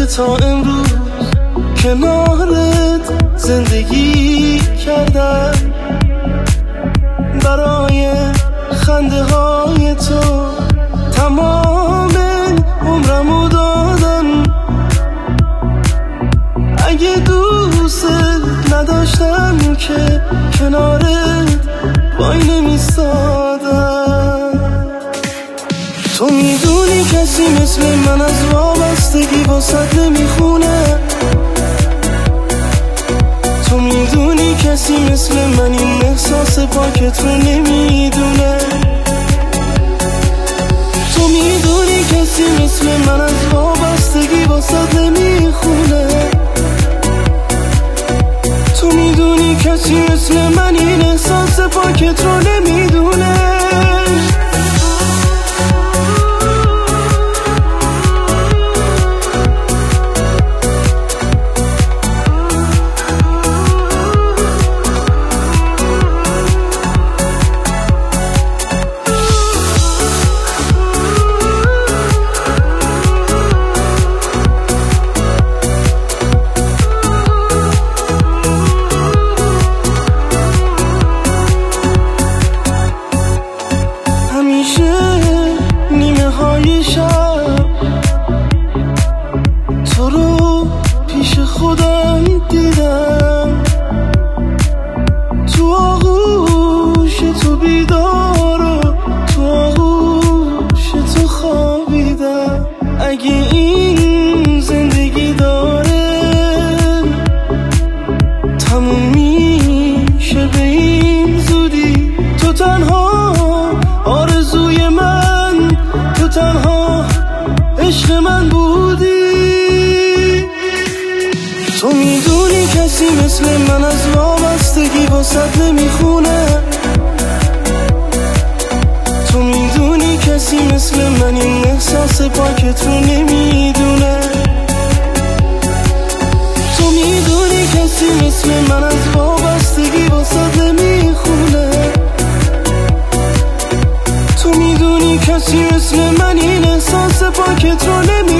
که تا امروز کنارت زندگی کردم، برای خنده های تو تمام عمرمو دادم. اگه دوست نداشتم که کنارت وای نمیستادم. تو میدونی کسی مثل من از وابستگی واسط نمیخونه، تو میدونی کسی مثل من این احساس پاکت رو نمیدونه، تو میدونی کسی مثل من از وابستگی واسط نمیخونه، تو میدونی کسی مثل من این احساس پاکت رو نمیدونه. نیمه های شب تو رو پیش خودم دیدم، تو آغوش تو بیدار و تو آغوش تو خوابیدم. اگه این زندگی داره تموم میشه به این زودی، تو تنها آرزوی من، تو تنها عشق من بودی. تو میدونی کسی مثل من از وابستگی واسط نمیخونه، تو میدونی کسی مثل من این احساس پاکت رو نمیدونه، تو میدونی کسی مثل من از وابستگی واسط نمیخونه، تو میدونی کسی مثل من این احساس پاکت رو نمیدونه.